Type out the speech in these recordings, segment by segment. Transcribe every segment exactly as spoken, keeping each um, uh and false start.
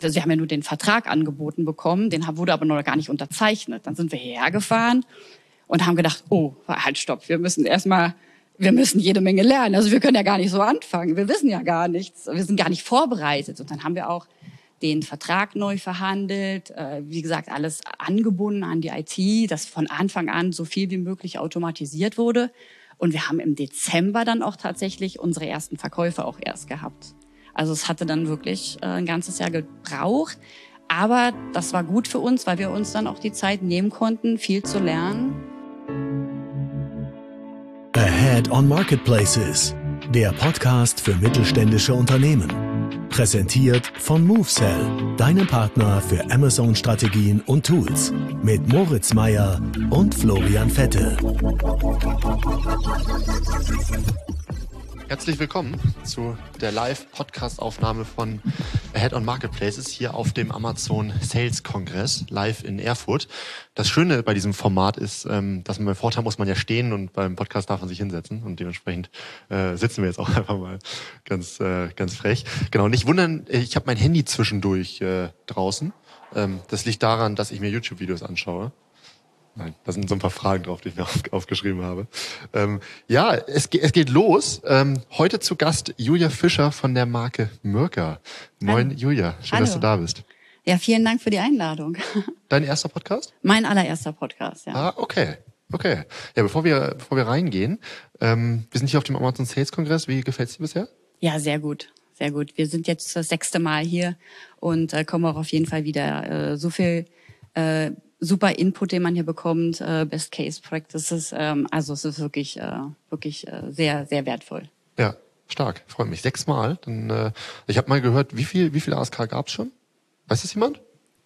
Also wir haben ja nur den Vertrag angeboten bekommen, den wurde aber noch gar nicht unterzeichnet. Dann sind wir hierher gefahren und haben gedacht, oh, halt, stopp, wir müssen erstmal, wir müssen jede Menge lernen. Also wir können ja gar nicht so anfangen, wir wissen ja gar nichts, wir sind gar nicht vorbereitet. Und dann haben wir auch den Vertrag neu verhandelt, äh, wie gesagt, alles angebunden an die I T, dass von Anfang an so viel wie möglich automatisiert wurde. Und wir haben im Dezember dann auch tatsächlich unsere ersten Verkäufe auch erst gehabt. Also es hatte dann wirklich äh, ein ganzes Jahr gebraucht. Aber das war gut für uns, weil wir uns dann auch die Zeit nehmen konnten, viel zu lernen. Ahead on Marketplaces, der Podcast für mittelständische Unternehmen. Präsentiert von MoveSell, deinem Partner für Amazon-Strategien und Tools. Mit Moritz Meyer und Florian Vettel. Herzlich willkommen zu der Live-Podcast-Aufnahme von Ahead on Marketplaces hier auf dem Amazon Sales Kongress live in Erfurt. Das Schöne bei diesem Format ist, dass man beim Vortrag muss man ja stehen und beim Podcast darf man sich hinsetzen und dementsprechend äh, sitzen wir jetzt auch einfach mal ganz äh, ganz frech. Genau, nicht wundern, ich habe mein Handy zwischendurch äh, draußen. Ähm, das liegt daran, dass ich mir YouTube-Videos anschaue. Nein, da sind so ein paar Fragen drauf, die ich mir auf, aufgeschrieben habe. Ähm, ja, es, es geht los. Ähm, heute zu Gast Julia Fischer von der Marke Myrka. Moin, Hallo. Julia. Schön, Hallo. Dass du da bist. Ja, vielen Dank für die Einladung. Dein erster Podcast? Mein allererster Podcast, ja. Ah, okay. Okay. Ja, bevor wir, bevor wir reingehen, ähm, wir sind hier auf dem Amazon Sales Kongress. Wie gefällt's dir bisher? Ja, sehr gut. Sehr gut. Wir sind jetzt das sechste Mal hier und äh, kommen auch auf jeden Fall wieder. Äh, so viel, äh, super Input, den man hier bekommt, äh, Best Case Practices. Ähm, also es ist wirklich, äh, wirklich äh, sehr, sehr wertvoll. Ja, stark. Freut mich. Sechsmal. Dann, äh, ich habe mal gehört, wie viel, wie viel A S K gab's schon? Weiß das jemand?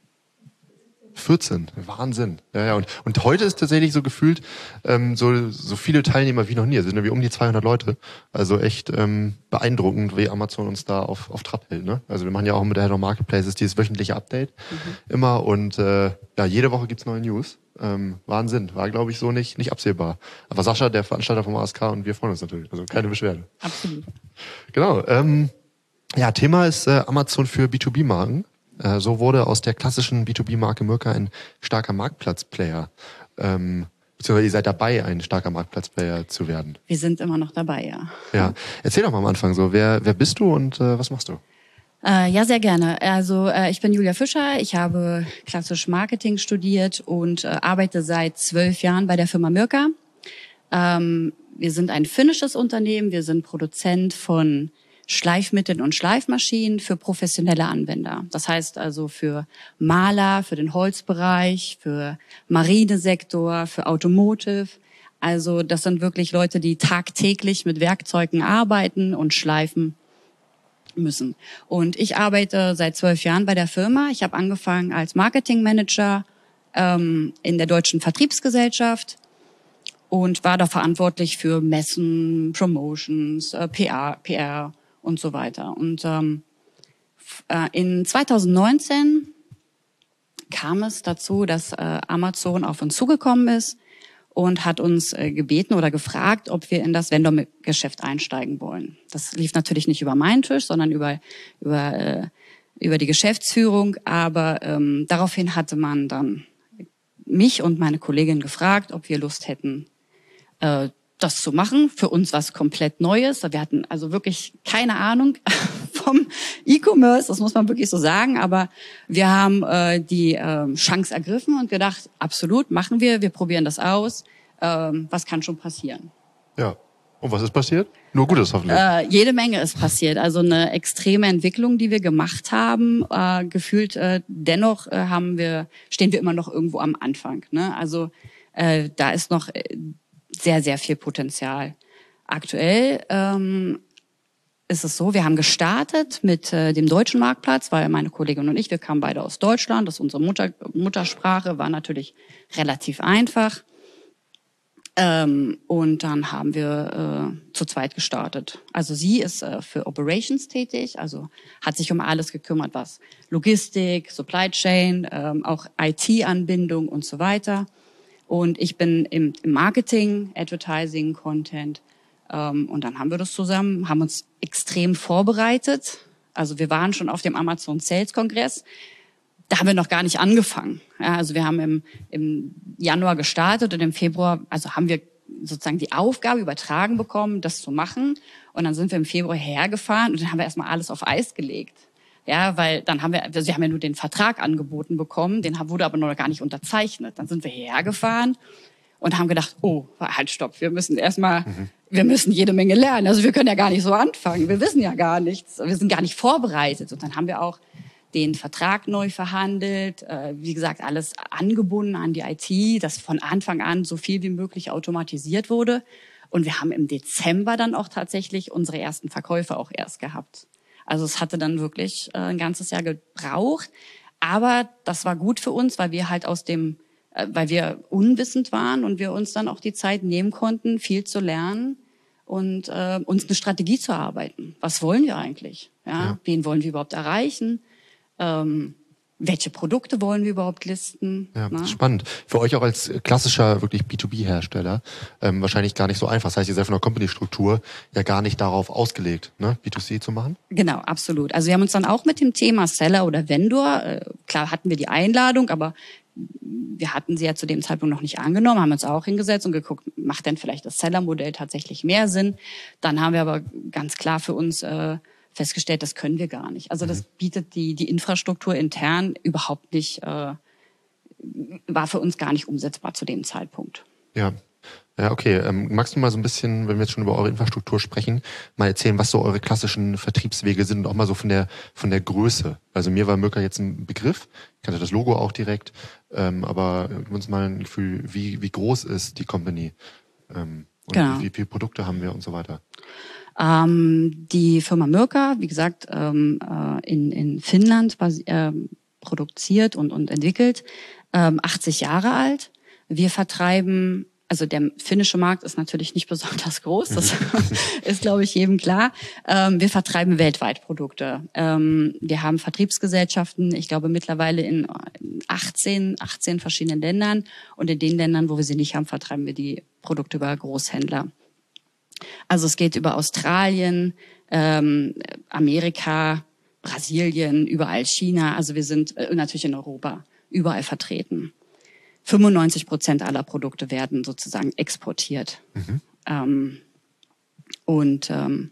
vierzehn. Wahnsinn. Ja, ja. Und, und heute ist tatsächlich so gefühlt ähm, so, so viele Teilnehmer wie noch nie. Es sind irgendwie um die zweihundert Leute. Also echt ähm, beeindruckend, wie Amazon uns da auf, auf Trab hält. Ne? Also wir machen ja auch mit der Ahead on Marketplaces dieses wöchentliche Update mhm. immer. Und äh, ja, jede Woche gibt's neue News. Ähm, Wahnsinn. War, glaube ich, so nicht, nicht absehbar. Aber Sascha, der Veranstalter vom A S K, und wir freuen uns natürlich. Also keine Beschwerde. Absolut. Genau. Ähm, ja, Thema ist äh, Amazon für B zwei B-Marken. So wurde aus der klassischen B zwei B-Marke Myrka ein starker Marktplatzplayer. Ähm, beziehungsweise ihr seid dabei, ein starker Marktplatzplayer zu werden. Wir sind immer noch dabei, ja. Ja, erzähl doch mal am Anfang so, wer, wer bist du und äh, was machst du? Äh, ja, sehr gerne. Also äh, ich bin Julia Fischer, ich habe klassisch Marketing studiert und äh, arbeite seit zwölf Jahren bei der Firma Myrka. Ähm, wir sind ein finnisches Unternehmen, wir sind Produzent von Schleifmitteln und Schleifmaschinen für professionelle Anwender. Das heißt also für Maler, für den Holzbereich, für Marinesektor, für Automotive. Also das sind wirklich Leute, die tagtäglich mit Werkzeugen arbeiten und schleifen müssen. Und ich arbeite seit zwölf Jahren bei der Firma. Ich habe angefangen als Marketingmanager ähm, in der Deutschen Vertriebsgesellschaft und war da verantwortlich für Messen, Promotions, äh, P R, P R und so weiter. Und ähm, in zweitausendneunzehn kam es dazu, dass äh, Amazon auf uns zugekommen ist und hat uns äh, gebeten oder gefragt, ob wir in das Vendor-Geschäft einsteigen wollen. Das lief natürlich nicht über meinen Tisch, sondern über über äh, über die Geschäftsführung. Aber ähm, daraufhin hatte man dann mich und meine Kollegin gefragt, ob wir Lust hätten, äh, das zu machen. Für uns was komplett Neues. Wir hatten also wirklich keine Ahnung vom E-Commerce, das muss man wirklich so sagen. Aber wir haben äh, die äh, Chance ergriffen und gedacht, absolut, machen wir, wir probieren das aus. Ähm, was kann schon passieren? Ja. Und was ist passiert? Nur Gutes hoffentlich. Äh, jede Menge ist passiert. Also eine extreme Entwicklung, die wir gemacht haben. Äh, gefühlt äh, dennoch äh, haben wir, stehen wir immer noch irgendwo am Anfang. Ne? Also äh, da ist noch äh, sehr, sehr viel Potenzial. Aktuell ähm, ist es so, wir haben gestartet mit äh, dem deutschen Marktplatz, weil meine Kollegin und ich, wir kamen beide aus Deutschland, das ist unsere Mutter, Muttersprache, war natürlich relativ einfach. Ähm, und dann haben wir äh, zu zweit gestartet. Also sie ist äh, für Operations tätig, also hat sich um alles gekümmert, was Logistik, Supply Chain, ähm, auch I T-Anbindung und so weiter. Und ich bin im, im Marketing, Advertising, Content. Ähm, und dann haben wir das zusammen, haben uns extrem vorbereitet. Also wir waren schon auf dem Amazon Sales Kongress. Da haben wir noch gar nicht angefangen. Ja, also wir haben im, im Januar gestartet und im Februar, also haben wir sozusagen die Aufgabe übertragen bekommen, das zu machen. Und dann sind wir im Februar hergefahren und dann haben wir erstmal alles auf Eis gelegt. Ja, weil dann haben wir, also wir haben ja nur den Vertrag angeboten bekommen, den wurde aber noch gar nicht unterzeichnet. Dann sind wir hierher gefahren und haben gedacht, oh, halt, stopp, wir müssen erstmal, mhm. wir müssen jede Menge lernen. Also wir können ja gar nicht so anfangen, wir wissen ja gar nichts, wir sind gar nicht vorbereitet. Und dann haben wir auch den Vertrag neu verhandelt, äh, wie gesagt, alles angebunden an die I T, dass von Anfang an so viel wie möglich automatisiert wurde. Und wir haben im Dezember dann auch tatsächlich unsere ersten Verkäufe auch erst gehabt. Also es hatte dann wirklich äh, ein ganzes Jahr gebraucht. Aber das war gut für uns, weil wir halt aus dem, äh, weil wir unwissend waren und wir uns dann auch die Zeit nehmen konnten, viel zu lernen und äh, uns eine Strategie zu erarbeiten. Was wollen wir eigentlich? Ja? Ja. Wen wollen wir überhaupt erreichen? Ähm, welche Produkte wollen wir überhaupt listen? Ja, na? Spannend. Für euch auch als klassischer wirklich B zwei B-Hersteller ähm, wahrscheinlich gar nicht so einfach. Das heißt, ihr seid von der Company-Struktur ja gar nicht darauf ausgelegt, ne, B zwei C zu machen? Genau, absolut. Also wir haben uns dann auch mit dem Thema Seller oder Vendor, äh, klar hatten wir die Einladung, aber wir hatten sie ja zu dem Zeitpunkt noch nicht angenommen, haben uns auch hingesetzt und geguckt, macht denn vielleicht das Seller-Modell tatsächlich mehr Sinn? Dann haben wir aber ganz klar für uns äh, festgestellt, das können wir gar nicht. Also das bietet die die Infrastruktur intern überhaupt nicht, äh, war für uns gar nicht umsetzbar zu dem Zeitpunkt. Ja, ja, okay. Ähm, magst du mal so ein bisschen, wenn wir jetzt schon über eure Infrastruktur sprechen, mal erzählen, was so eure klassischen Vertriebswege sind und auch mal so von der von der Größe. Also mir war Mirka jetzt ein Begriff, ich kannte das Logo auch direkt, ähm, aber gib uns mal ein Gefühl, wie wie groß ist die Company ähm, und genau. wie, wie viele Produkte haben wir und so weiter. Ähm, die Firma Mirka, wie gesagt, ähm, äh, in, in Finnland äh, produziert und, und entwickelt, ähm, achtzig Jahre alt. Wir vertreiben, also der finnische Markt ist natürlich nicht besonders groß, das ist, glaube ich, jedem klar. Ähm, wir vertreiben weltweit Produkte. Ähm, wir haben Vertriebsgesellschaften, ich glaube mittlerweile in achtzehn, achtzehn verschiedenen Ländern. Und in den Ländern, wo wir sie nicht haben, vertreiben wir die Produkte über Großhändler. Also es geht über Australien, ähm, Amerika, Brasilien, überall China. Also wir sind äh, natürlich in Europa überall vertreten. fünfundneunzig Prozent aller Produkte werden sozusagen exportiert. Mhm. Ähm, und ähm,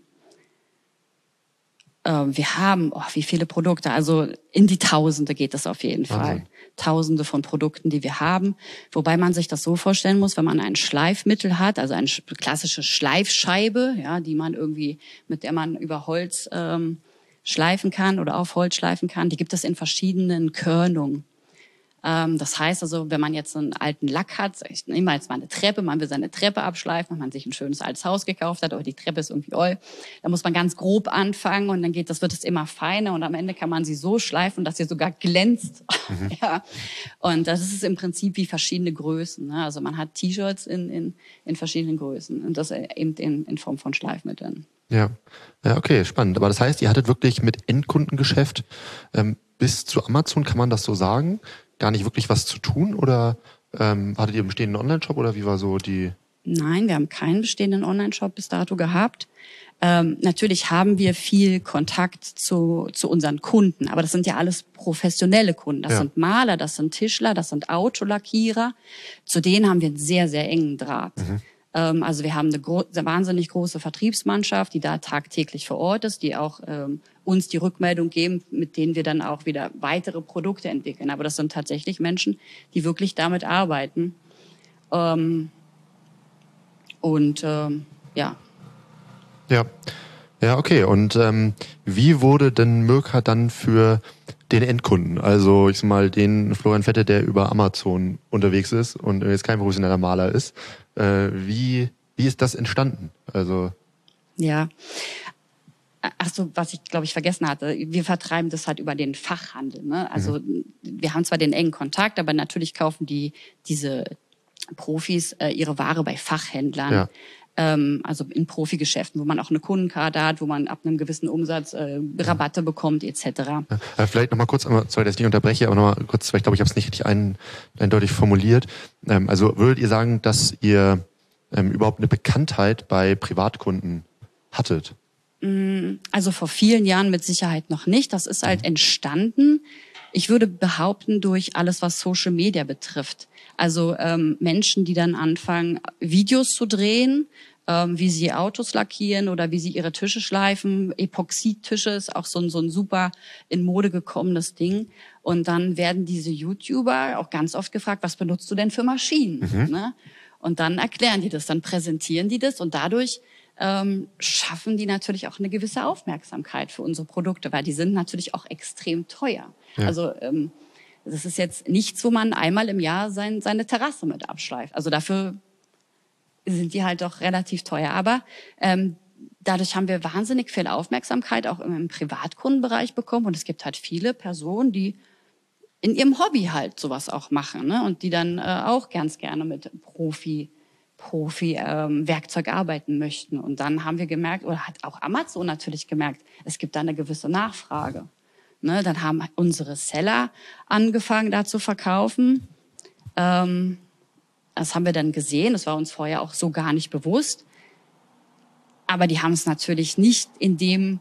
äh, wir haben, oh, wie viele Produkte, also in die Tausende geht es auf jeden Fall. Wahnsinn. Tausende von Produkten, die wir haben. Wobei man sich das so vorstellen muss, wenn man ein Schleifmittel hat, also eine klassische Schleifscheibe, ja, die man irgendwie, mit der man über Holz ähm, schleifen kann oder auf Holz schleifen kann, die gibt es in verschiedenen Körnungen. Ähm, das heißt also, wenn man jetzt einen alten Lack hat, ich nehme mal jetzt mal eine Treppe, man will seine Treppe abschleifen, wenn man sich ein schönes altes Haus gekauft hat, aber die Treppe ist irgendwie oll, dann muss man ganz grob anfangen und dann geht, das wird es immer feiner und am Ende kann man sie so schleifen, dass sie sogar glänzt. Mhm. Ja. Und das ist im Prinzip wie verschiedene Größen. Ne? Also man hat T-Shirts in, in, in verschiedenen Größen und das eben in, in Form von Schleifmitteln. Ja, ja, okay, spannend. Aber das heißt, ihr hattet wirklich mit Endkundengeschäft ähm, bis zu Amazon, kann man das so sagen, gar nicht wirklich was zu tun? Oder ähm, hattet ihr einen bestehenden Online-Shop oder wie war so die... Nein, wir haben keinen bestehenden Online-Shop bis dato gehabt. Ähm, natürlich haben wir viel Kontakt zu, zu unseren Kunden, aber das sind ja alles professionelle Kunden. Das ja. sind Maler, das sind Tischler, das sind Autolackierer. Zu denen haben wir einen sehr, sehr engen Draht. Mhm. Ähm, also wir haben eine, gro- eine wahnsinnig große Vertriebsmannschaft, die da tagtäglich vor Ort ist, die auch ähm, uns die Rückmeldung geben, mit denen wir dann auch wieder weitere Produkte entwickeln. Aber das sind tatsächlich Menschen, die wirklich damit arbeiten. Ähm, und ähm, ja. Ja, ja, okay. Und ähm, wie wurde denn Mirka dann für den Endkunden, also ich sag mal den Florian Vettel, der über Amazon unterwegs ist und jetzt kein professioneller Maler ist, äh, wie wie ist das entstanden? Also ja. Ach so, was ich glaube ich vergessen hatte, wir vertreiben das halt über den Fachhandel. Ne? Also mhm. wir haben zwar den engen Kontakt, aber natürlich kaufen die diese Profis äh, ihre Ware bei Fachhändlern. Ja. Ähm, also in Profigeschäften, wo man auch eine Kundenkarte hat, wo man ab einem gewissen Umsatz äh, Rabatte ja. bekommt et cetera. Ja, vielleicht nochmal kurz, sorry, dass ich nicht unterbreche, aber nochmal kurz, weil ich glaube, ich habe es nicht richtig ein, eindeutig formuliert. Ähm, also würdet ihr sagen, dass ihr ähm, überhaupt eine Bekanntheit bei Privatkunden hattet? Also vor vielen Jahren mit Sicherheit noch nicht. Das ist halt entstanden, ich würde behaupten, durch alles, was Social Media betrifft. Also ähm, Menschen, die dann anfangen, Videos zu drehen, ähm, wie sie Autos lackieren oder wie sie ihre Tische schleifen. Epoxidtische ist auch so ein, so ein super in Mode gekommenes Ding. Und dann werden diese YouTuber auch ganz oft gefragt, was benutzt du denn für Maschinen? Mhm. Ne? Und dann erklären die das, dann präsentieren die das und dadurch ähm, schaffen die natürlich auch eine gewisse Aufmerksamkeit für unsere Produkte, weil die sind natürlich auch extrem teuer. Ja. Also ähm, das ist jetzt nichts, wo man einmal im Jahr sein, seine Terrasse mit abschleift. Also dafür sind die halt doch relativ teuer. Aber ähm, dadurch haben wir wahnsinnig viel Aufmerksamkeit auch im, im Privatkundenbereich bekommen. Und es gibt halt viele Personen, die in ihrem Hobby halt sowas auch machen, ne? Und die dann äh, auch ganz gerne mit Profi Profi ähm, Werkzeug arbeiten möchten. Und dann haben wir gemerkt, oder hat auch Amazon natürlich gemerkt, es gibt da eine gewisse Nachfrage. Ne? Dann haben unsere Seller angefangen, da zu verkaufen. Ähm, das haben wir dann gesehen. Das war uns vorher auch so gar nicht bewusst. Aber die haben es natürlich nicht in dem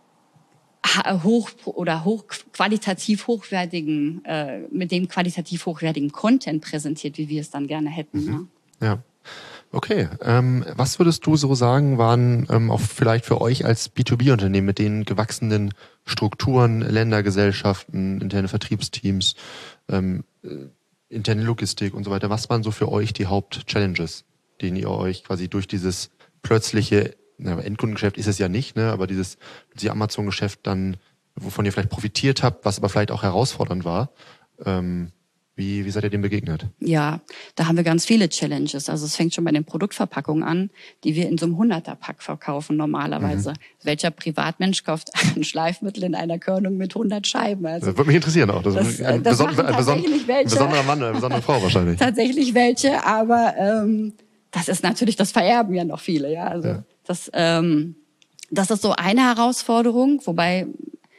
hoch oder hoch qualitativ hochwertigen, äh, mit dem qualitativ hochwertigen Content präsentiert, wie wir es dann gerne hätten. Mhm. Ne? Ja. Okay, ähm, was würdest du so sagen, waren ähm, auch vielleicht für euch als B zwei B-Unternehmen mit den gewachsenen Strukturen, Ländergesellschaften, interne Vertriebsteams, ähm, äh, interne Logistik und so weiter, was waren so für euch die Haupt-Challenges, denen ihr euch quasi durch dieses plötzliche, na, Endkundengeschäft ist es ja nicht, ne, aber dieses, dieses Amazon-Geschäft dann, wovon ihr vielleicht profitiert habt, was aber vielleicht auch herausfordernd war, ähm, Wie, wie seid ihr dem begegnet? Ja, da haben wir ganz viele Challenges. Also es fängt schon bei den Produktverpackungen an, die wir in so einem Hunderter-Pack verkaufen normalerweise. Mhm. Welcher Privatmensch kauft ein Schleifmittel in einer Körnung mit hundert Scheiben? Also das würde mich interessieren auch. Das, das ist ein, das beson- ein, beson- ein besonderer Mann, eine besondere Frau wahrscheinlich. Tatsächlich welche, aber ähm, das ist natürlich, das vererben ja noch viele. Ja, also ja. Das, ähm, das ist so eine Herausforderung, wobei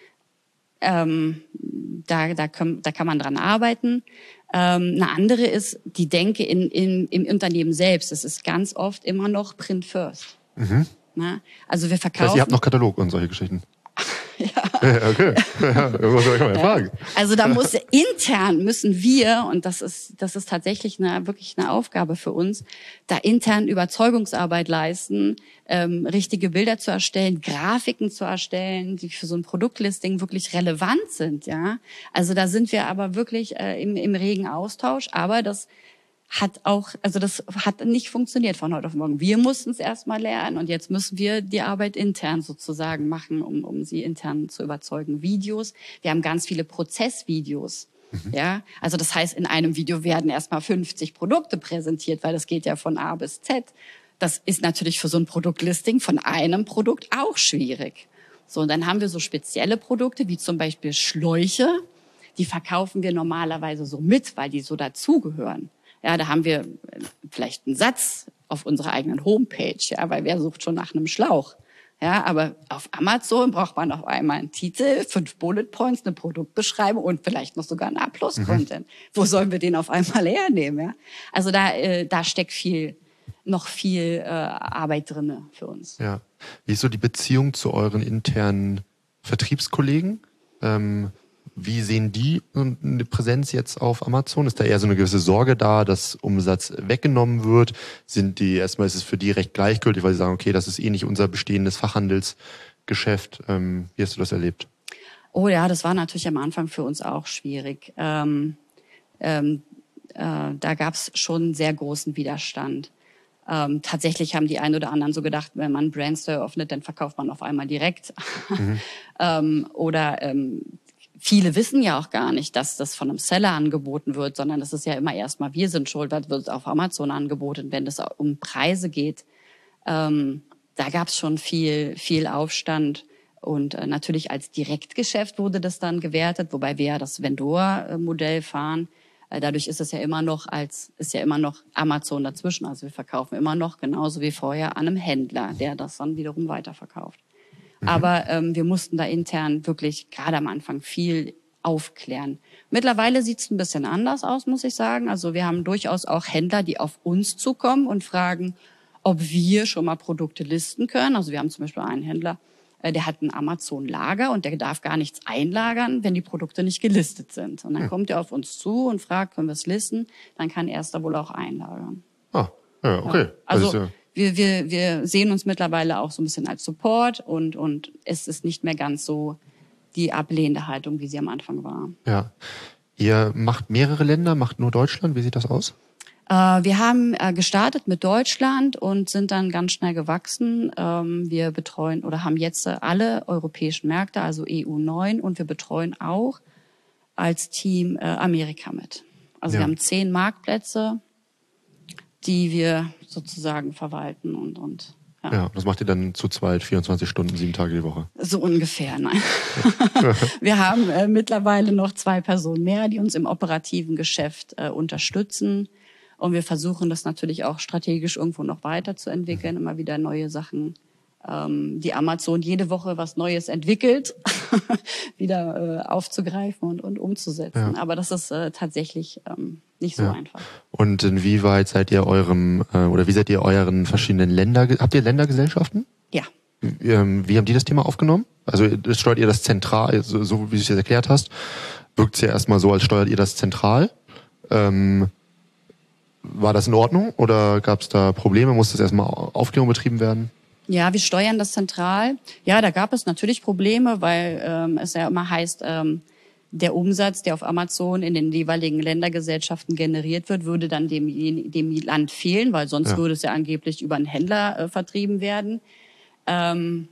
ähm, Da, da, kann, da kann man dran arbeiten. Ähm, eine andere ist die Denke in, in, im Unternehmen selbst. Es ist ganz oft immer noch Print First. Mhm. Na? Also wir verkaufen. Das heißt, ihr habt noch Katalog und solche Geschichten. Ja. Ja, okay. Ja, muss ich mal fragen. Also da muss intern müssen wir, und das ist das ist tatsächlich eine wirklich eine Aufgabe für uns, da intern Überzeugungsarbeit leisten, ähm, richtige Bilder zu erstellen, Grafiken zu erstellen, die für so ein Produktlisting wirklich relevant sind. Ja, also da sind wir aber wirklich äh, im, im regen Austausch. Aber das hat auch, also das hat nicht funktioniert von heute auf morgen. Wir mussten es erstmal lernen und jetzt müssen wir die Arbeit intern sozusagen machen, um, um sie intern zu überzeugen. Videos, wir haben ganz viele Prozessvideos. Mhm. Ja, also das heißt, in einem Video werden erstmal fünfzig Produkte präsentiert, weil das geht ja von A bis Z. Das ist natürlich für so ein Produktlisting von einem Produkt auch schwierig. So, und dann haben wir so spezielle Produkte, wie zum Beispiel Schläuche. Die verkaufen wir normalerweise so mit, weil die so dazugehören. Ja, da haben wir vielleicht einen Satz auf unserer eigenen Homepage, ja, weil wer sucht schon nach einem Schlauch? Ja, aber auf Amazon braucht man auf einmal einen Titel, fünf Bullet Points, eine Produktbeschreibung und vielleicht noch sogar einen A-Plus-Content. Mhm. Wo sollen wir den auf einmal hernehmen? Ja? Also da, äh, da steckt viel, noch viel äh, Arbeit drinne für uns. Ja. Wie ist so die Beziehung zu euren internen Vertriebskollegen? Ähm, Wie sehen die eine Präsenz jetzt auf Amazon? Ist da eher so eine gewisse Sorge da, dass Umsatz weggenommen wird? Sind die, erstmal ist es für die recht gleichgültig, weil sie sagen, okay, das ist eh nicht unser bestehendes Fachhandelsgeschäft. Ähm, wie hast du das erlebt? Oh ja, das war natürlich am Anfang für uns auch schwierig. Ähm, ähm, äh, da gab es schon einen sehr großen Widerstand. Ähm, tatsächlich haben die einen oder anderen so gedacht, wenn man Brandstore öffnet, dann verkauft man auf einmal direkt. Mhm. ähm, oder ähm, Viele wissen ja auch gar nicht, dass das von einem Seller angeboten wird, sondern das ist ja immer erstmal, wir sind schuld, weil wird auf Amazon angeboten, wenn es um Preise geht. Ähm, da gab es schon viel, viel Aufstand und äh, natürlich als Direktgeschäft wurde das dann gewertet, wobei wir ja das Vendor-Modell fahren. Äh, dadurch ist es ja immer noch als ist ja immer noch Amazon dazwischen, also wir verkaufen immer noch genauso wie vorher an einem Händler, der das dann wiederum weiterverkauft. Mhm. Aber ähm, wir mussten da intern wirklich gerade am Anfang viel aufklären. Mittlerweile sieht es ein bisschen anders aus, muss ich sagen. Also wir haben durchaus auch Händler, die auf uns zukommen und fragen, ob wir schon mal Produkte listen können. Also wir haben zum Beispiel einen Händler, äh, der hat ein Amazon-Lager und der darf gar nichts einlagern, wenn die Produkte nicht gelistet sind. Und dann hm. kommt er auf uns zu und fragt, können wir es listen? Dann kann er es da wohl auch einlagern. Ah, ja, okay. Ja. Also, also wir, wir, wir sehen uns mittlerweile auch so ein bisschen als Support und, und es ist nicht mehr ganz so die ablehnende Haltung, wie sie am Anfang war. Ja. Ihr macht mehrere Länder, macht nur Deutschland? Wie sieht das aus? Äh, wir haben äh, gestartet mit Deutschland und sind dann ganz schnell gewachsen. Ähm, wir betreuen oder haben jetzt äh, alle europäischen Märkte, also E U neun, und wir betreuen auch als Team äh, Amerika mit. Also ja. wir haben zehn Marktplätze, die wir sozusagen verwalten und, und ja. ja, das macht ihr dann zu zweit, vierundzwanzig Stunden, sieben Tage die Woche? So ungefähr, nein. Wir haben äh, mittlerweile noch zwei Personen mehr, die uns im operativen Geschäft äh, unterstützen. Und wir versuchen das natürlich auch strategisch irgendwo noch weiterzuentwickeln, mhm. immer wieder neue Sachen, ähm, die Amazon jede Woche was Neues entwickelt, wieder äh, aufzugreifen und, und umzusetzen. Ja. Aber das ist äh, tatsächlich ähm, nicht so ja. einfach. Und inwieweit seid ihr eurem, äh, oder wie seid ihr euren verschiedenen Länder, habt ihr Ländergesellschaften? Ja. Wie, ähm, wie haben die das Thema aufgenommen? Also steuert ihr das zentral, so, so wie du es jetzt erklärt hast, wirkt es ja erstmal so, als steuert ihr das zentral. Ähm, war das in Ordnung oder gab es da Probleme? Musste das erstmal Aufklärung betrieben werden? Ja, wir steuern das zentral. Ja, da gab es natürlich Probleme, weil ähm, es ja immer heißt, ähm, der Umsatz, der auf Amazon in den jeweiligen Ländergesellschaften generiert wird, würde dann dem, dem Land fehlen, weil sonst ja. würde es ja angeblich über einen Händler äh, vertrieben werden. Ähm,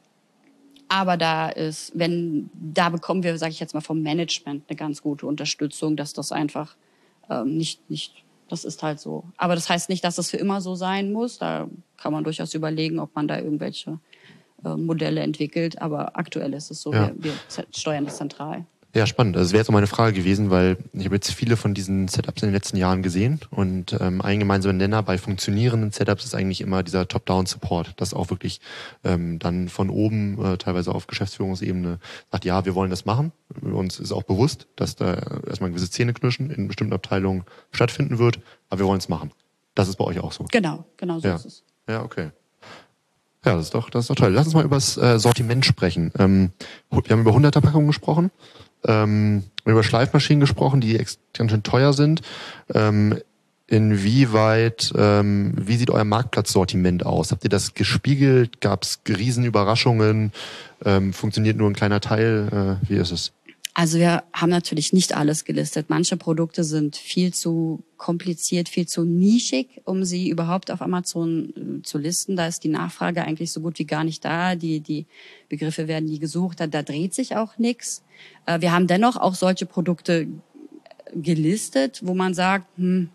aber da ist, wenn, da bekommen wir, sage ich jetzt mal, vom Management eine ganz gute Unterstützung, dass das einfach ähm, nicht, nicht, das ist halt so. Aber das heißt nicht, dass das für immer so sein muss. Da kann man durchaus überlegen, ob man da irgendwelche äh, Modelle entwickelt. Aber aktuell ist es so, ja. wir, wir steuern das zentral. Ja, spannend. Also das wäre jetzt auch meine Frage gewesen, weil ich habe jetzt viele von diesen Setups in den letzten Jahren gesehen und ähm, ein gemeinsamer Nenner bei funktionierenden Setups ist eigentlich immer dieser Top-Down-Support, dass auch wirklich ähm, dann von oben, äh, teilweise auf Geschäftsführungsebene, sagt, ja, wir wollen das machen. Uns ist auch bewusst, dass da erstmal gewisse Zähneknirschen in bestimmten Abteilungen stattfinden wird, aber wir wollen es machen. Das ist bei euch auch so. Genau, genau so ja. ist es. Ja, okay. Ja, das ist doch, das ist doch toll. Lass uns mal über das äh, Sortiment sprechen. Ähm, wir haben über hunderter-Packungen gesprochen. Ähm, über Schleifmaschinen gesprochen, die ganz schön teuer sind. Ähm, inwieweit, ähm, wie sieht euer Marktplatzsortiment aus? Habt ihr das gespiegelt? Gab es Riesenüberraschungen? Ähm, funktioniert nur ein kleiner Teil? Äh, wie ist es? Also wir haben natürlich nicht alles gelistet. Manche Produkte sind viel zu kompliziert, viel zu nischig, um sie überhaupt auf Amazon äh, zu listen. Da ist die Nachfrage eigentlich so gut wie gar nicht da. Die, die Begriffe werden nie gesucht. Da, da dreht sich auch nichts. Äh, wir haben dennoch auch solche Produkte gelistet, wo man sagt, hm,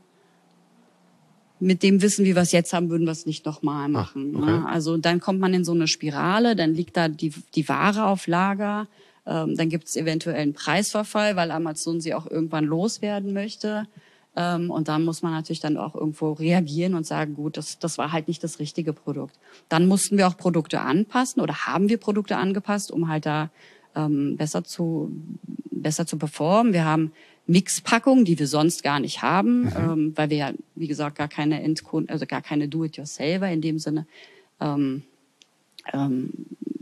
mit dem Wissen, wie wir es jetzt haben, würden wir es nicht nochmal machen. Ach, okay. Ne? Also dann kommt man in so eine Spirale, dann liegt da die, die Ware auf Lager. Ähm, dann gibt es eventuell einen Preisverfall, weil Amazon sie auch irgendwann loswerden möchte. Ähm, und dann muss man natürlich dann auch irgendwo reagieren und sagen, gut, das, das war halt nicht das richtige Produkt. Dann mussten wir auch Produkte anpassen oder haben wir Produkte angepasst, um halt da ähm, besser zu besser zu performen. Wir haben Mixpackungen, die wir sonst gar nicht haben, mhm. ähm, weil wir ja, wie gesagt, gar keine Endkunden, also gar keine Do-it-yourselfer in dem Sinne ähm, ähm,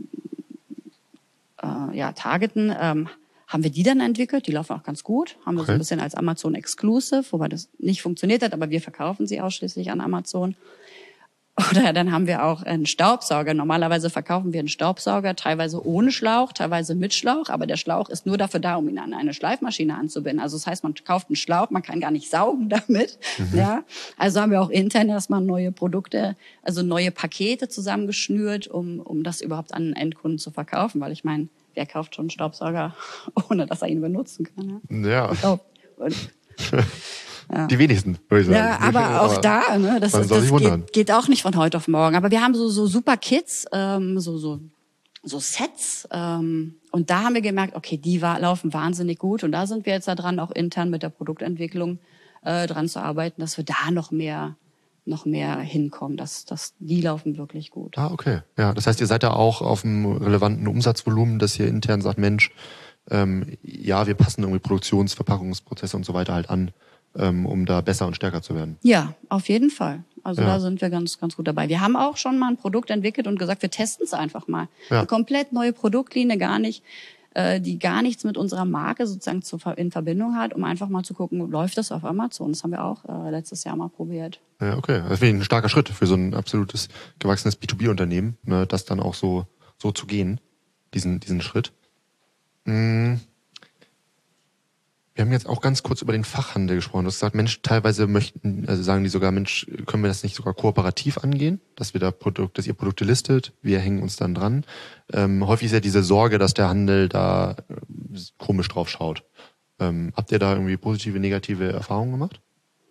äh, ja, targeten, ähm, haben wir die dann entwickelt. Die laufen auch ganz gut. Haben wir okay. so ein bisschen als Amazon Exclusive, wobei das nicht funktioniert hat, aber wir verkaufen sie ausschließlich an Amazon. Oder dann haben wir auch einen Staubsauger. Normalerweise verkaufen wir einen Staubsauger, teilweise ohne Schlauch, teilweise mit Schlauch, aber der Schlauch ist nur dafür da, um ihn an eine Schleifmaschine anzubinden. Also das heißt, man kauft einen Schlauch, man kann gar nicht saugen damit. Mhm. Ja, also haben wir auch intern erstmal neue Produkte, also neue Pakete zusammengeschnürt, um um das überhaupt an einen Endkunden zu verkaufen, weil ich meine, wer kauft schon einen Staubsauger, ohne dass er ihn benutzen kann? Ja. ja. Und, ja. Die wenigsten, würde ich sagen. Ja, aber auch aber da, ne, das, ist, das geht, geht auch nicht von heute auf morgen. Aber wir haben so so super Kits, ähm, so so so Sets, ähm, und da haben wir gemerkt, okay, die war, laufen wahnsinnig gut, und da sind wir jetzt da dran, auch intern mit der Produktentwicklung äh, dran zu arbeiten, dass wir da noch mehr noch mehr hinkommen, dass dass die laufen wirklich gut. Ah, okay. Ja, das heißt, ihr seid da auch auf einem relevanten Umsatzvolumen, dass ihr intern sagt, Mensch, ähm, ja, wir passen irgendwie Produktions-, Verpackungsprozesse und so weiter halt an, um da besser und stärker zu werden. Ja, auf jeden Fall. Also ja. da sind wir ganz, ganz gut dabei. Wir haben auch schon mal ein Produkt entwickelt und gesagt, wir testen es einfach mal. Ja. Eine komplett neue Produktlinie, gar nicht, äh, die gar nichts mit unserer Marke sozusagen zu, in Verbindung hat, um einfach mal zu gucken, läuft das auf Amazon? Das haben wir auch äh, letztes Jahr mal probiert. Ja, okay. Das wäre ein starker Schritt für so ein absolutes gewachsenes B zwei B-Unternehmen, ne, das dann auch so, so zu gehen, diesen, diesen Schritt. Hm. Wir haben jetzt auch ganz kurz über den Fachhandel gesprochen. Du hast gesagt, Mensch, teilweise möchten, also sagen die sogar, Mensch, können wir das nicht sogar kooperativ angehen, dass wir da Produkt, dass ihr Produkte listet, wir hängen uns dann dran. Ähm, häufig ist ja diese Sorge, dass der Handel da äh, komisch drauf schaut. Ähm, habt ihr da irgendwie positive, negative Erfahrungen gemacht?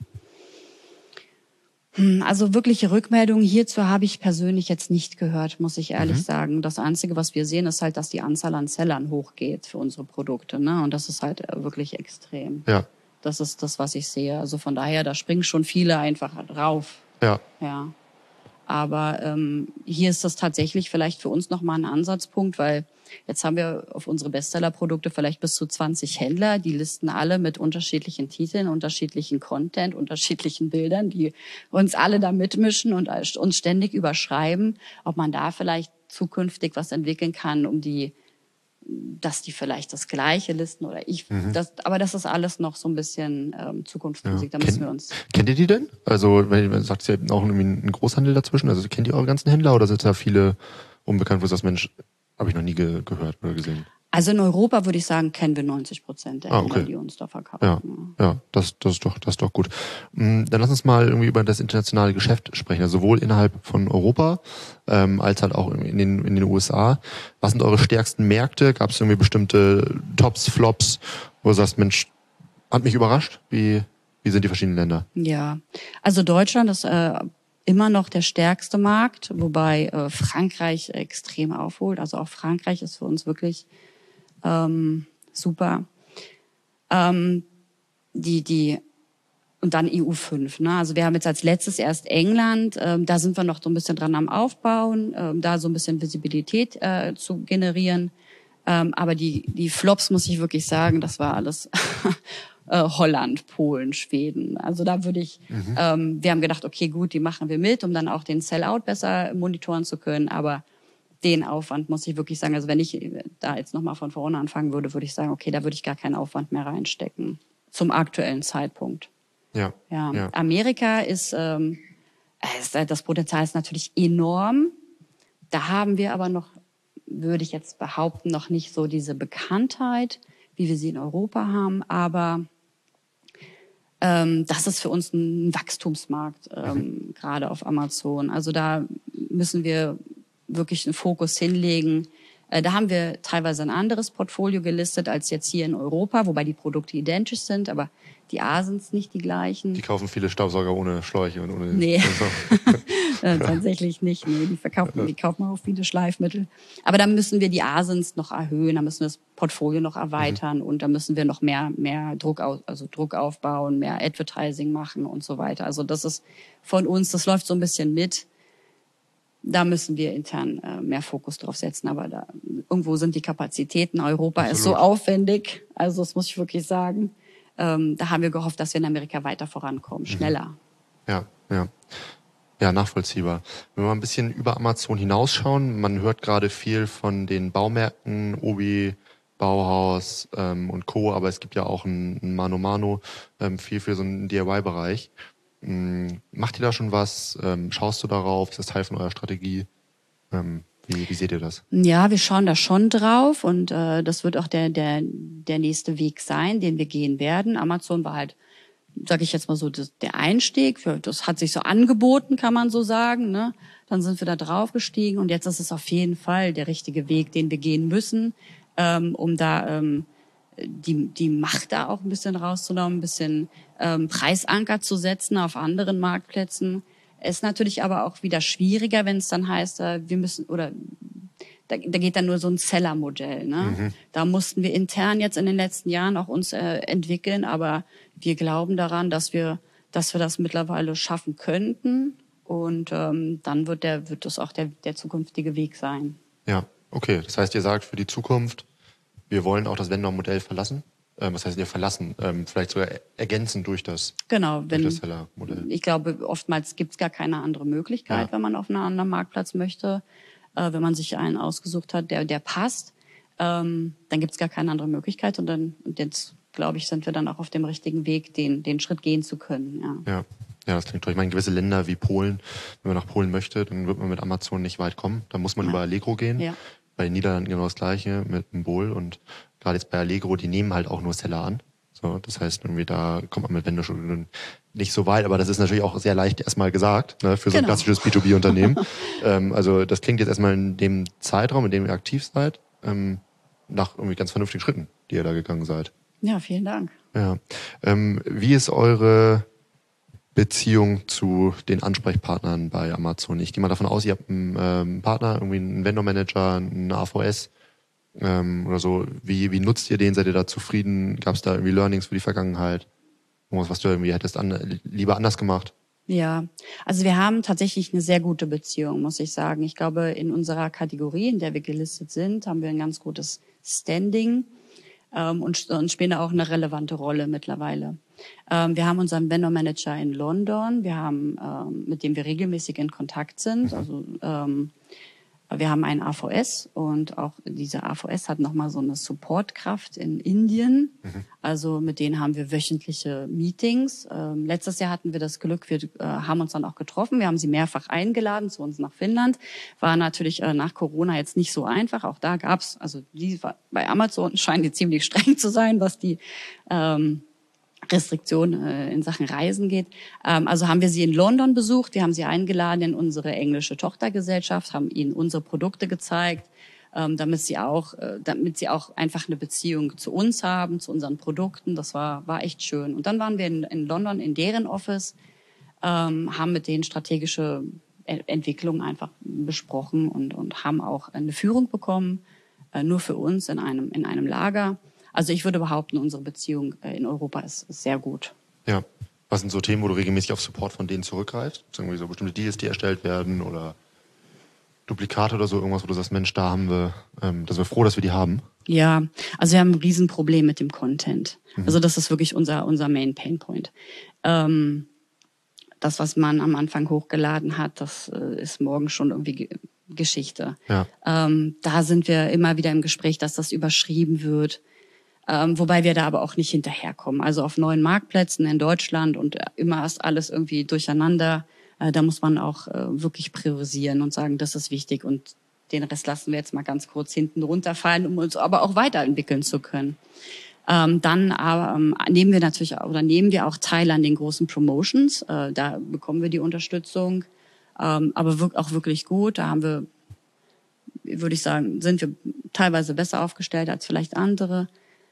Also wirkliche Rückmeldungen hierzu habe ich persönlich jetzt nicht gehört, muss ich ehrlich mhm. sagen. Das Einzige, was wir sehen, ist halt, dass die Anzahl an Sellern hochgeht für unsere Produkte, ne? Und das ist halt wirklich extrem. Ja. Das ist das, was ich sehe. Also von daher, da springen schon viele einfach drauf. Ja. Ja. Aber ähm, hier ist das tatsächlich vielleicht für uns nochmal ein Ansatzpunkt, weil jetzt haben wir auf unsere Bestseller-Produkte vielleicht bis zu zwanzig Händler, die listen alle mit unterschiedlichen Titeln, unterschiedlichen Content, unterschiedlichen Bildern, die uns alle da mitmischen und uns ständig überschreiben, ob man da vielleicht zukünftig was entwickeln kann, um die, dass die vielleicht das Gleiche listen oder ich, mhm. das, aber das ist alles noch so ein bisschen ähm, Zukunftsmusik, ja. da müssen Ken, wir uns... Kennt ihr die denn? Also, wenn ihr sagt, ihr habt auch irgendwie einen Großhandel dazwischen, also kennt ihr eure ganzen Händler oder sind da viele unbekannt, wo es das Mensch... Habe ich noch nie ge- gehört oder gesehen. Also in Europa würde ich sagen, kennen wir neunzig Prozent der ah, Händler, okay. die uns da verkaufen. Ja, ja, das, das ist doch, das ist doch gut. Dann lass uns mal irgendwie über das internationale Geschäft sprechen, also sowohl innerhalb von Europa ähm, als halt auch in den, in den U S A. Was sind eure stärksten Märkte? Gab es irgendwie bestimmte Tops, Flops, wo du sagst, Mensch, hat mich überrascht? Wie, wie sind die verschiedenen Länder? Ja, also Deutschland ist äh, immer noch der stärkste Markt, wobei äh, Frankreich extrem aufholt. Also auch Frankreich ist für uns wirklich ähm, super. Ähm, die die und dann E U fünf. Ne? Also wir haben jetzt als letztes erst England. Ähm, da sind wir noch so ein bisschen dran am Aufbauen, ähm, da so ein bisschen Visibilität äh, zu generieren. Ähm, aber die die Flops, muss ich wirklich sagen, das war alles äh, Holland, Polen, Schweden. Also da würde ich, mhm. ähm, wir haben gedacht, okay, gut, die machen wir mit, um dann auch den Sellout besser monitoren zu können. Aber den Aufwand muss ich wirklich sagen, also wenn ich da jetzt nochmal von vorne anfangen würde, würde ich sagen, okay, da würde ich gar keinen Aufwand mehr reinstecken. Zum aktuellen Zeitpunkt. Ja. Ja. ja. Amerika ist, ähm, ist, das Potenzial ist natürlich enorm. Da haben wir aber noch, würde ich jetzt behaupten, noch nicht so diese Bekanntheit, wie wir sie in Europa haben. Aber ähm, das ist für uns ein Wachstumsmarkt, ähm, mhm. gerade auf Amazon. Also da müssen wir wirklich einen Fokus hinlegen. Äh, da haben wir teilweise ein anderes Portfolio gelistet als jetzt hier in Europa, wobei die Produkte identisch sind, aber die A sind nicht die gleichen. Die kaufen viele Staubsauger ohne Schläuche und ohne... Nee, äh, tatsächlich nicht. Nee, die verkaufen, die kaufen auch viele Schleifmittel. Aber da müssen wir die Asins noch erhöhen, da müssen wir das Portfolio noch erweitern mhm. und da müssen wir noch mehr, mehr Druck, au- also Druck aufbauen, mehr Advertising machen und so weiter. Also das ist von uns, das läuft so ein bisschen mit. Da müssen wir intern äh, mehr Fokus drauf setzen. Aber da irgendwo sind die Kapazitäten. Europa Absolut. Ist so aufwendig. Also das muss ich wirklich sagen. Ähm, da haben wir gehofft, dass wir in Amerika weiter vorankommen, schneller. Ja, ja. Ja, nachvollziehbar. Wenn wir mal ein bisschen über Amazon hinausschauen, man hört gerade viel von den Baumärkten, Obi, Bauhaus ähm, und Co., aber es gibt ja auch ein, ein Mano Mano, ähm, viel für so einen D I Y-Bereich. Ähm, macht ihr da schon was? Ähm, schaust du darauf? Ist das Teil von eurer Strategie? Ähm, Wie, wie seht ihr das? Ja, wir schauen da schon drauf und äh, das wird auch der der der nächste Weg sein, den wir gehen werden. Amazon war halt, sage ich jetzt mal so, das, der Einstieg. Für, das hat sich so angeboten, kann man so sagen. Ne? Dann sind wir da drauf gestiegen und jetzt ist es auf jeden Fall der richtige Weg, den wir gehen müssen, ähm, um da ähm, die die Macht da auch ein bisschen rauszunehmen, ein bisschen ähm, Preisanker zu setzen auf anderen Marktplätzen. Ist natürlich aber auch wieder schwieriger, wenn es dann heißt, wir müssen, oder da, da geht dann nur so ein Seller-Modell. Ne? Mhm. Da mussten wir intern jetzt in den letzten Jahren auch uns äh, entwickeln, aber wir glauben daran, dass wir, dass wir das mittlerweile schaffen könnten und ähm, dann wird der, wird das auch der, der zukünftige Weg sein. Ja, okay. Das heißt, ihr sagt für die Zukunft, wir wollen auch das Vendor-Modell verlassen? ähm, was heißt ihr verlassen, ähm, vielleicht sogar ergänzen durch das, genau, wenn, durch das Seller-Modell. Ich glaube, oftmals gibt es gar keine andere Möglichkeit, ja. wenn man auf einen anderen Marktplatz möchte. Äh, wenn man sich einen ausgesucht hat, der, der passt, ähm, dann gibt es gar keine andere Möglichkeit. Und dann, und jetzt, glaube ich, sind wir dann auch auf dem richtigen Weg, den, den Schritt gehen zu können. Ja. Ja. Ja, das klingt toll. Ich meine, gewisse Länder wie Polen, wenn man nach Polen möchte, dann wird man mit Amazon nicht weit kommen. Da muss man ja. über Allegro gehen. Ja. Bei den Niederlanden genau das Gleiche mit dem Bol. Und gerade jetzt bei Allegro, die nehmen halt auch nur Seller an. So, das heißt, irgendwie da kommt man mit Vendor schon nicht so weit. Aber das ist natürlich auch sehr leicht erstmal gesagt, ne, für so ein genau. klassisches B zwei B-Unternehmen. ähm, also das klingt jetzt erstmal in dem Zeitraum, in dem ihr aktiv seid, ähm, nach irgendwie ganz vernünftigen Schritten, die ihr da gegangen seid. Ja, vielen Dank. Ja. Ähm, wie ist eure Beziehung zu den Ansprechpartnern bei Amazon? Ich gehe mal davon aus, ihr habt einen ähm, Partner, irgendwie einen Vendor-Manager, einen A V S ähm, oder so. Wie, wie nutzt ihr den? Seid ihr da zufrieden? Gab es da irgendwie Learnings für die Vergangenheit? Irgendwas, was du irgendwie hättest an, lieber anders gemacht? Ja, also wir haben tatsächlich eine sehr gute Beziehung, muss ich sagen. Ich glaube, in unserer Kategorie, in der wir gelistet sind, haben wir ein ganz gutes Standing ähm, und, und spielen auch eine relevante Rolle mittlerweile. Ähm, wir haben unseren Vendor Manager in London, wir haben, ähm, mit dem wir regelmäßig in Kontakt sind. Also ähm, wir haben einen A V S und auch dieser A V S hat nochmal so eine Supportkraft in Indien. Mhm. Also mit denen haben wir wöchentliche Meetings. Ähm, letztes Jahr hatten wir das Glück, wir äh, haben uns dann auch getroffen. Wir haben sie mehrfach eingeladen zu uns nach Finnland. War natürlich äh, nach Corona jetzt nicht so einfach. Auch da gab's, also die, bei Amazon scheinen die ziemlich streng zu sein, was die ähm, Restriktion äh, in Sachen Reisen geht. Ähm, also haben wir sie in London besucht, wir haben sie eingeladen in unsere englische Tochtergesellschaft, haben ihnen unsere Produkte gezeigt, ähm, damit sie auch, äh, damit sie auch einfach eine Beziehung zu uns haben, zu unseren Produkten. Das war war echt schön. Und dann waren wir in, in London in deren Office, ähm, haben mit denen strategische e- Entwicklung einfach besprochen und und haben auch eine Führung bekommen, äh, nur für uns in einem in einem Lager. Also ich würde behaupten, unsere Beziehung in Europa ist, ist sehr gut. Ja. Was sind so Themen, wo du regelmäßig auf Support von denen zurückgreifst? Irgendwie so bestimmte Deals, die erstellt werden oder Duplikate oder so, irgendwas, wo du sagst, Mensch, da haben wir, ähm, da sind wir froh, dass wir die haben? Ja, also wir haben ein Riesenproblem mit dem Content. Mhm. Also das ist wirklich unser unser Main Pain Point. Ähm, das, was man am Anfang hochgeladen hat, das äh, ist morgen schon irgendwie Ge- Geschichte. Ja. Ähm, da sind wir immer wieder im Gespräch, dass das überschrieben wird. Ähm, wobei wir da aber auch nicht hinterherkommen. Also auf neuen Marktplätzen in Deutschland und immer ist alles irgendwie durcheinander. Äh, da muss man auch äh, wirklich priorisieren und sagen, das ist wichtig und den Rest lassen wir jetzt mal ganz kurz hinten runterfallen, um uns aber auch weiterentwickeln zu können. Ähm, dann aber, ähm, nehmen wir natürlich auch, oder nehmen wir auch teil an den großen Promotions. Äh, da bekommen wir die Unterstützung, ähm, aber wirk- auch wirklich gut. Da haben wir, würde ich sagen, sind wir teilweise besser aufgestellt als vielleicht andere.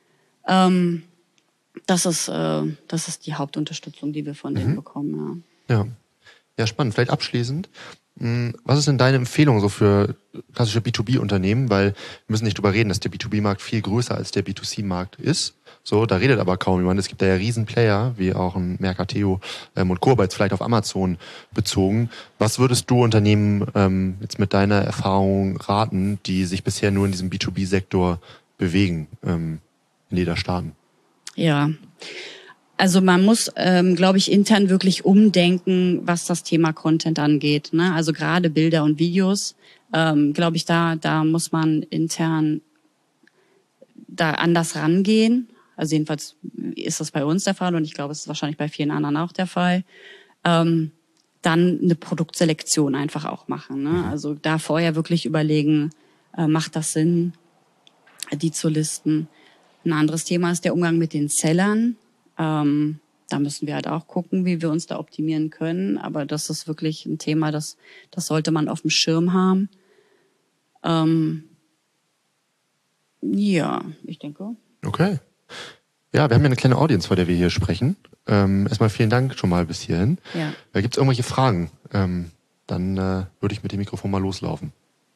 Ähm, das ist, äh, das ist die Hauptunterstützung, die wir von denen mhm. bekommen. Ja. ja, ja, spannend. Vielleicht abschließend, mh, was ist denn deine Empfehlung so für klassische B zwei B-Unternehmen? Weil wir müssen nicht drüber reden, dass der B zwei B-Markt viel größer als der B zwei C-Markt ist. So, da redet aber kaum jemand. Es gibt da ja Riesenplayer, wie auch ein Mercateo ähm, und Co., aber jetzt vielleicht auf Amazon bezogen. Was würdest du Unternehmen ähm, jetzt mit deiner Erfahrung raten, die sich bisher nur in diesem B zwei B-Sektor bewegen? Ähm, in jeder Staaten. Ja, also man muss, ähm, glaube ich, intern wirklich umdenken, was das Thema Content angeht. Ne? Also gerade Bilder und Videos, ähm, glaube ich, da da muss man intern da anders rangehen. Also jedenfalls ist das bei uns der Fall und ich glaube, es ist wahrscheinlich bei vielen anderen auch der Fall. Ähm, dann eine Produktselektion einfach auch machen. Ne? Also da vorher wirklich überlegen, äh, macht das Sinn, die zu listen. Ein anderes Thema ist der Umgang mit den Sellern. Ähm, da müssen wir halt auch gucken, wie wir uns da optimieren können. Aber das ist wirklich ein Thema, das, das sollte man auf dem Schirm haben. Ähm, ja, ich denke. Okay. Ja, wir haben ja eine kleine Audience, vor der wir hier sprechen. Ähm, erstmal vielen Dank schon mal bis hierhin. Ja. Äh, Gibt es irgendwelche Fragen? Ähm, dann äh, würde ich mit dem Mikrofon mal loslaufen.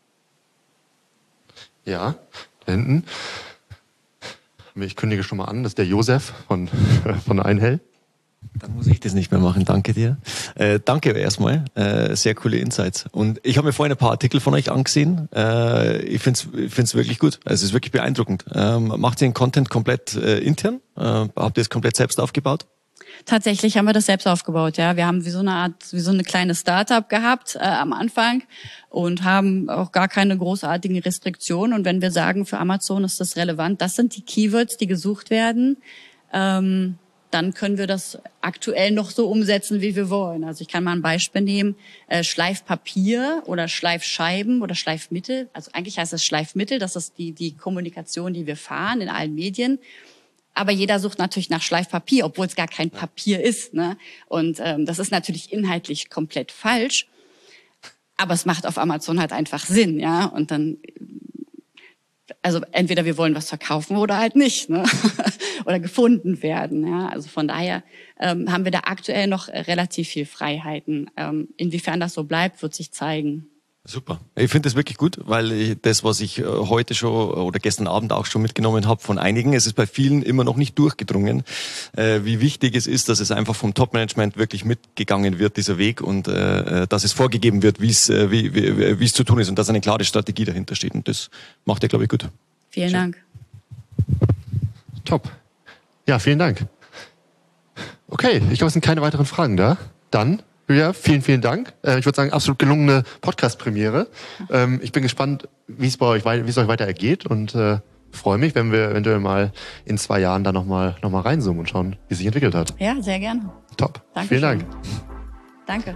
Ja, da hinten. Ich kündige schon mal an, das ist der Josef von, von Einhell. Dann muss ich das nicht mehr machen, danke dir. Äh, danke erstmal, äh, sehr coole Insights. Und ich habe mir vorhin ein paar Artikel von euch angesehen. Äh, ich finde es ich find's wirklich gut, also es ist wirklich beeindruckend. Ähm, macht ihr den Content komplett äh, intern? Äh, habt ihr es komplett selbst aufgebaut? Tatsächlich haben wir das selbst aufgebaut, ja. Wir haben wie so eine Art, wie so eine kleine Start-up gehabt äh, am Anfang und haben auch gar keine großartigen Restriktionen. Und wenn wir sagen, für Amazon ist das relevant, das sind die Keywords, die gesucht werden, ähm, dann können wir das aktuell noch so umsetzen, wie wir wollen. Also ich kann mal ein Beispiel nehmen, äh, Schleifpapier oder Schleifscheiben oder Schleifmittel. Also eigentlich heißt es Schleifmittel, das ist die, die Kommunikation, die wir fahren in allen Medien. Aber jeder sucht natürlich nach Schleifpapier, obwohl es gar kein Papier ist, ne? Und ähm, das ist natürlich inhaltlich komplett falsch. Aber es macht auf Amazon halt einfach Sinn, ja. Und dann, also entweder wir wollen was verkaufen oder halt nicht, ne? Oder gefunden werden, ja. Also von daher ähm, haben wir da aktuell noch relativ viel Freiheiten. Ähm, inwiefern das so bleibt, wird sich zeigen. Super. Ich finde das wirklich gut, weil ich das, was ich heute schon oder gestern Abend auch schon mitgenommen habe von einigen, es ist bei vielen immer noch nicht durchgedrungen, äh, wie wichtig es ist, dass es einfach vom Top-Management wirklich mitgegangen wird, dieser Weg, und äh, dass es vorgegeben wird, wie es äh, wie, wie, wie es zu tun ist und dass eine klare Strategie dahinter steht. Und das macht ihr, glaube ich, gut. Vielen Dank. Top. Ja, vielen Dank. Okay, ich glaube, es sind keine weiteren Fragen da. Dann Julia, vielen, vielen Dank. Äh, ich würde sagen, absolut gelungene Podcast-Premiere. Ähm, ich bin gespannt, wie es bei euch, wie es euch weiter ergeht, und äh, freue mich, wenn wir eventuell mal in zwei Jahren da nochmal noch mal reinzoomen und schauen, wie es sich entwickelt hat. Ja, sehr gerne. Top. Dankeschön. Vielen Dank. Danke.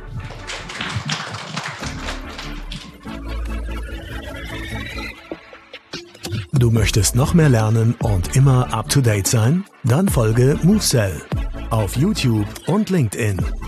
Du möchtest noch mehr lernen und immer up to date sein? Dann folge MoveSell auf YouTube und LinkedIn.